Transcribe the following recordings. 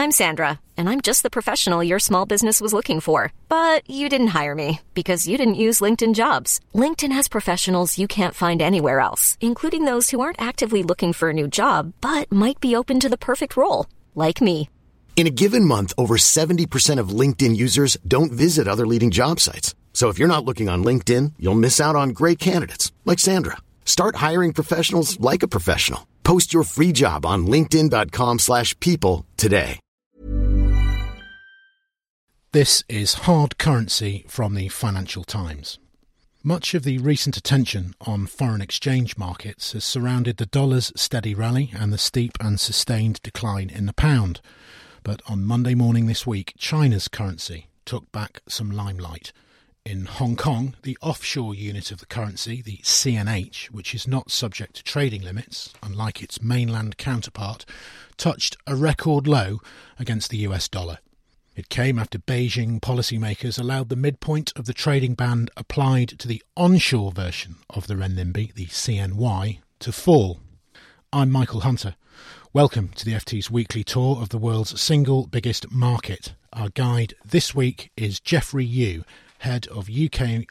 I'm Sandra, and I'm just the professional your small business was looking for. But you didn't hire me because you didn't use LinkedIn Jobs. LinkedIn has professionals you can't find anywhere else, including those who aren't actively looking for a new job, but might be open to the perfect role, like me. In a given month, over 70% of LinkedIn users don't visit other leading job sites. So if you're not looking on LinkedIn, you'll miss out on great candidates like Sandra. Start hiring professionals like a professional. Post your free job on linkedin.com/people today. This is Hard Currency from the Financial Times. Much of the recent attention on foreign exchange markets has surrounded the dollar's steady rally and the steep and sustained decline in the pound. But on Monday morning this week, China's currency took back some limelight. In Hong Kong, the offshore unit of the currency, the CNH, which is not subject to trading limits, unlike its mainland counterpart, touched a record low against the US dollar. It came after Beijing policymakers allowed the midpoint of the trading band applied to the onshore version of the renminbi, the CNY, to fall. I'm Michael Hunter. Welcome to the FT's weekly tour of the world's single biggest market. Our guide this week is Geoffrey Yu, head of the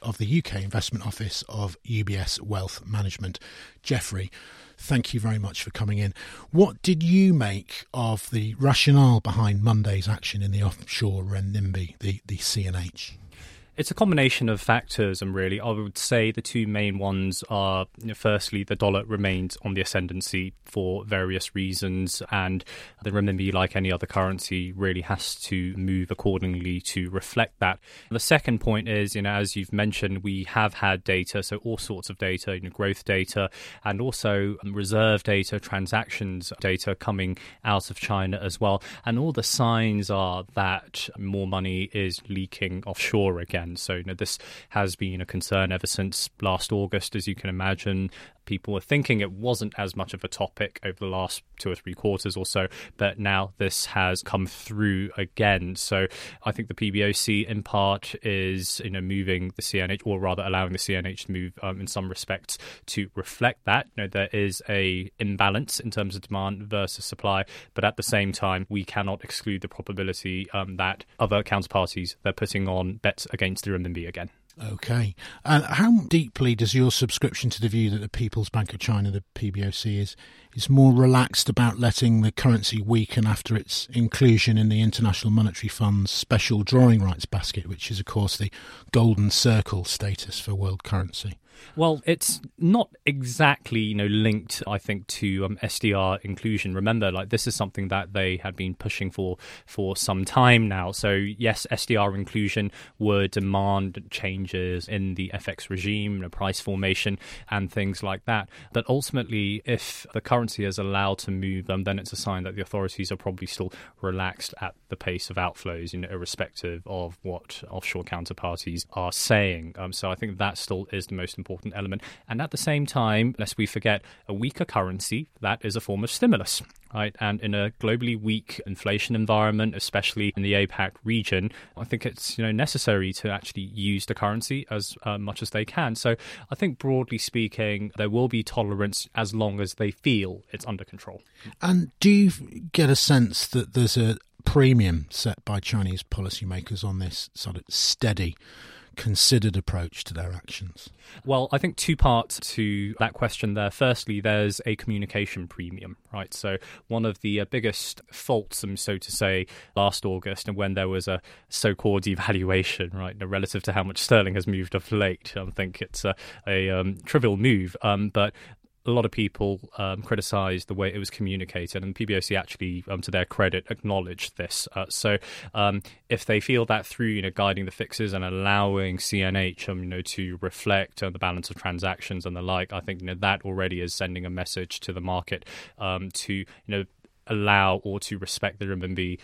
UK Investment Office of UBS Wealth Management. Geoffrey, thank you very much for coming in. What did you make of the rationale behind Monday's action in the offshore renminbi, the CNH? It's a combination of factors, and really, I would say the two main ones are, firstly, the dollar remains on the ascendancy for various reasons, and the renminbi, like any other currency, really has to move accordingly to reflect that. The second point is, as you've mentioned, we have had data, so all sorts of data, growth data, and also reserve data, transactions data coming out of China as well, and all the signs are that more money is leaking offshore again. So this has been a concern ever since last August, as you can imagine. People were thinking it wasn't as much of a topic over the last 2 or 3 quarters or so, but now this has come through again. So I think the PBOC in part is moving the CNH, or rather allowing the CNH to move in some respects to reflect that. There is a imbalance in terms of demand versus supply, but at the same time we cannot exclude the probability that other counterparties, they're putting on bets against the renminbi again. OK. And how deeply does your subscription to the view that the People's Bank of China, the PBOC, is more relaxed about letting the currency weaken after its inclusion in the International Monetary Fund's special drawing rights basket, which is, of course, the golden circle status for world currency? Well, it's not exactly, linked, I think, to SDR inclusion. Remember, this is something that they had been pushing for some time now. So, yes, SDR inclusion would demand changes in the FX regime, price formation, and things like that. But ultimately, if the currency is allowed to move, then it's a sign that the authorities are probably still relaxed at the pace of outflows, irrespective of what offshore counterparties are saying. So I think that still is the most important element. And at the same time, lest we forget, a weaker currency, that is a form of stimulus, right? And in a globally weak inflation environment, especially in the APAC region, I think it's necessary to actually use the currency as much as they can. So I think broadly speaking, there will be tolerance as long as they feel it's under control. And do you get a sense that there's a premium set by Chinese policymakers on this sort of steady, considered approach to their actions? Well, I think 2 parts to that question there. Firstly, there's a communication premium, right? So one of the biggest faults, so to say, last August, and when there was a so-called devaluation, right, relative to how much sterling has moved of late, I think it's a trivial move, but a lot of people criticised the way it was communicated, and PBOC actually, to their credit, acknowledged this. So if they feel that through guiding the fixes and allowing CNH to reflect the balance of transactions and the like, I think that already is sending a message to the market to allow or to respect the renminbi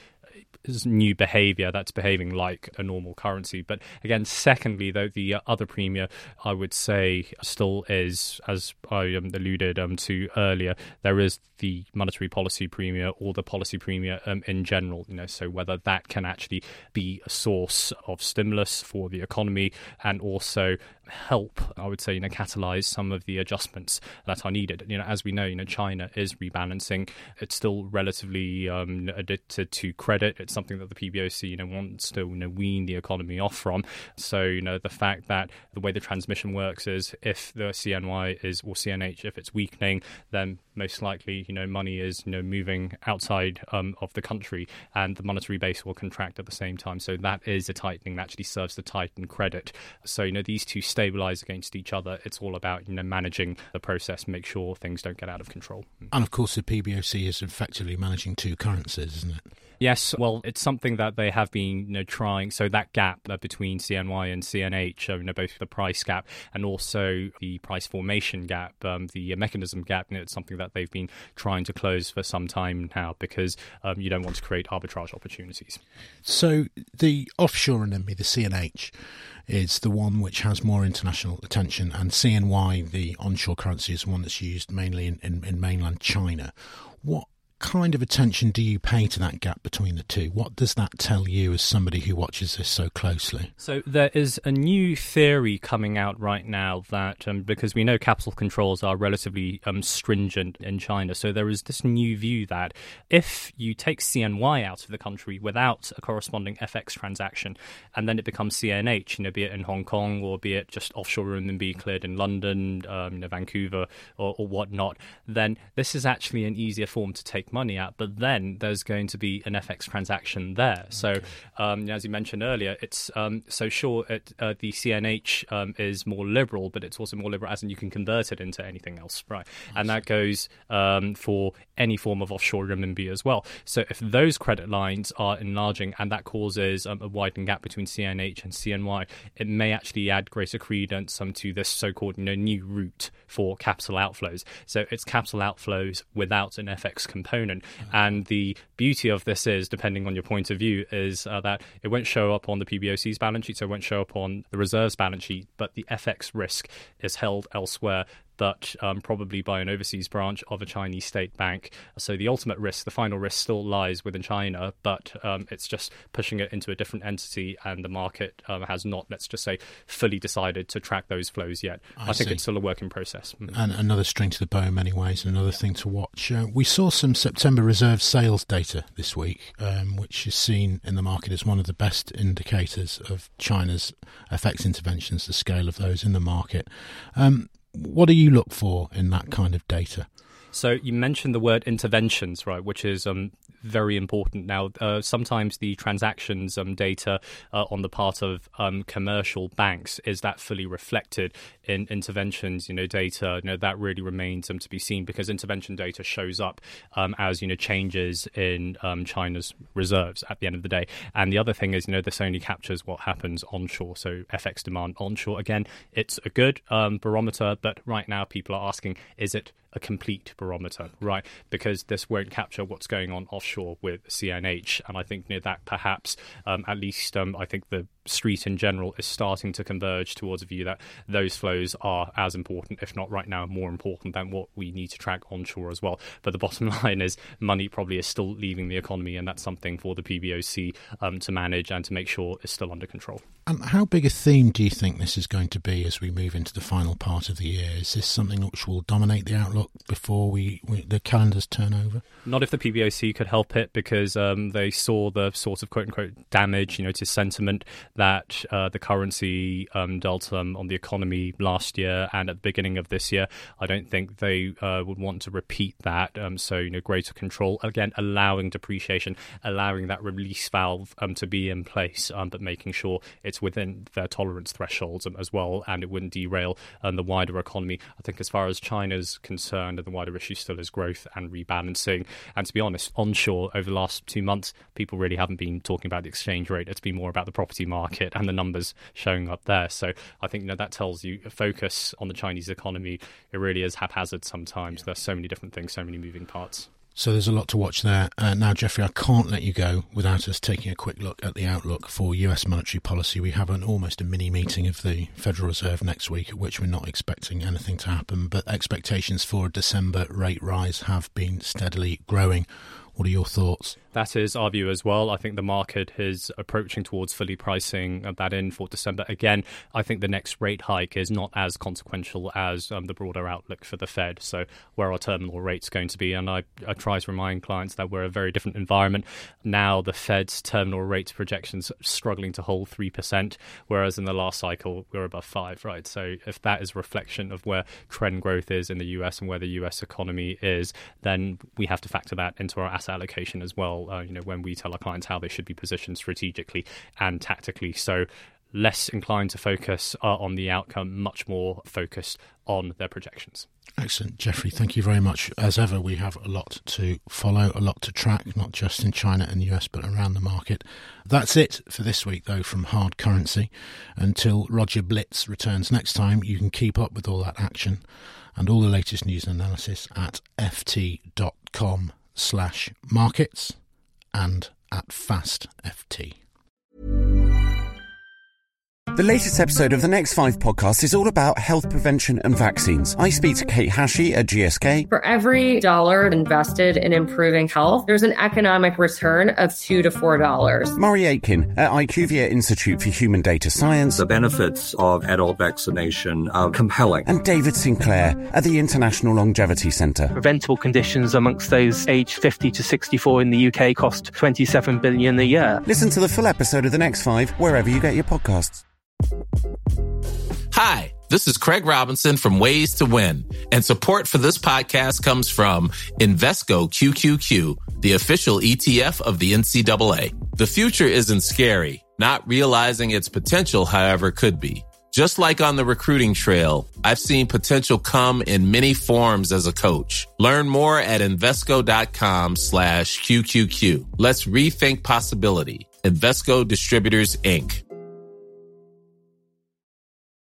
new behaviour that's behaving like a normal currency. But again, secondly, though, the other premium, I would say, still is, as I alluded to earlier, there is the monetary policy premium or the policy premium in general. So whether that can actually be a source of stimulus for the economy and also help, I would say, catalyze some of the adjustments that are needed. As we know, China is rebalancing. It's still relatively addicted to credit. It's something that the PBOC, wants to, wean the economy off from. So, the fact that the way the transmission works is if the CNY or CNH, if it's weakening, then most likely, money is, moving outside of the country, and the monetary base will contract at the same time. So that is a tightening that actually serves to tighten credit. So, these two stabilize against each other. It's all about, managing the process, make sure things don't get out of control. And of course, the PBOC is effectively managing two currencies, isn't it? Yes, well, it's something that they have been trying. So that gap between CNY and CNH, both the price gap and also the price formation gap, the mechanism gap, it's something that they've been trying to close for some time now because you don't want to create arbitrage opportunities. So the offshore renminbi, the CNH, is the one which has more international attention, and CNY, the onshore currency, is the one that's used mainly in mainland China. What kind of attention do you pay to that gap between the two? What does that tell you as somebody who watches this so closely? So there is a new theory coming out right now that because we know capital controls are relatively stringent in China, so there is this new view that if you take CNY out of the country without a corresponding FX transaction, and then it becomes CNH, be it in Hong Kong or be it just offshore renminbi cleared in London, Vancouver or whatnot, then this is actually an easier form to take money out, but then there's going to be an FX transaction there. So as you mentioned earlier, it's the CNH is more liberal, but it's also more liberal as in you can convert it into anything else, right? And that goes for any form of offshore renminbi as well. So if those credit lines are enlarging and that causes a widening gap between CNH and CNY, it may actually add greater credence to this so-called new route for capital outflows. So it's capital outflows without an FX component. And the beauty of this is, depending on your point of view, is that it won't show up on the PBOC's balance sheet, so it won't show up on the reserves balance sheet, but the FX risk is held elsewhere, but probably by an overseas branch of a Chinese state bank. So the ultimate risk, the final risk, still lies within China, but it's just pushing it into a different entity, and the market has not, let's just say, fully decided to track those flows yet. I think it's still a work in process. And another string to the bow in many ways, and another thing to watch. We saw some September reserve sales data this week, which is seen in the market as one of the best indicators of China's FX interventions, the scale of those in the market. What do you look for in that kind of data? So you mentioned the word interventions, right, which is very important. Now, sometimes the transactions data on the part of commercial banks, is that fully reflected in interventions, data? That really remains to be seen, because intervention data shows up as, changes in China's reserves at the end of the day. And the other thing is, this only captures what happens onshore. So FX demand onshore, again, it's a good barometer, but right now people are asking, is it a complete barometer, right? Because this won't capture what's going on offshore with CNH. And I think that perhaps, at least I think the street in general is starting to converge towards a view that those flows are as important, if not right now more important, than what we need to track onshore as well. But the bottom line is money probably is still leaving the economy, and that's something for the PBOC to manage and to make sure is still under control. And how big a theme do you think this is going to be as we move into the final part of the year? Is this something which will dominate the outlook before the calendars turn over? Not if the PBOC could help it, because they saw the sort of quote-unquote damage, to sentiment that the currency dealt on the economy last year and at the beginning of this year. I don't think they would want to repeat that. So, greater control, again, allowing depreciation, allowing that release valve to be in place, but making sure it's within their tolerance thresholds as well, and it wouldn't derail the wider economy. I think as far as China's concerned, the wider issue still is growth and rebalancing. And to be honest, onshore over the last 2 months, people really haven't been talking about the exchange rate. It's been more about the property market and the numbers showing up there. So I think that tells you a focus on the Chinese economy. It really is haphazard sometimes. There's so many different things, so many moving parts. So there's a lot to watch there. Now, Jeffrey, I can't let you go without us taking a quick look at the outlook for US monetary policy. We have almost a mini meeting of the Federal Reserve next week, at which we're not expecting anything to happen, but expectations for a December rate rise have been steadily growing. What are your thoughts? That is our view as well. I think the market is approaching towards fully pricing that in for December. Again, I think the next rate hike is not as consequential as the broader outlook for the Fed. So where are terminal rates going to be? And I try to remind clients that we're a very different environment. Now the Fed's terminal rate projections are struggling to hold 3%, whereas in the last cycle we were above 5%, right? So if that is a reflection of where trend growth is in the US and where the US economy is, then we have to factor that into our asset allocation as well. When we tell our clients how they should be positioned strategically and tactically. So less inclined to focus on the outcome, much more focused on their projections. Excellent. Jeffrey, thank you very much. As ever, we have a lot to follow, a lot to track, not just in China and US, but around the market. That's it for this week, though, from Hard Currency. Until Roger Blitz returns next time, you can keep up with all that action and all the latest news and analysis at ft.com/markets and at FastFT. The latest episode of the Next 5 podcast is all about health prevention and vaccines. I speak to Kate Hashey at GSK. For every dollar invested in improving health, there's an economic return of $2 to $4. Murray Aitken at IQVIA Institute for Human Data Science. The benefits of adult vaccination are compelling. And David Sinclair at the International Longevity Centre. Preventable conditions amongst those aged 50 to 64 in the UK cost $27 billion a year. Listen to the full episode of the Next 5 wherever you get your podcasts. Hi, this is Craig Robinson from Ways to Win, and support for this podcast comes from Invesco QQQ, the official ETF of the NCAA. The future isn't scary. Not realizing its potential, however, could be. Just like on the recruiting trail, I've seen potential come in many forms as a coach. Learn more at Invesco.com/QQQ. Let's rethink possibility. Invesco Distributors, Inc.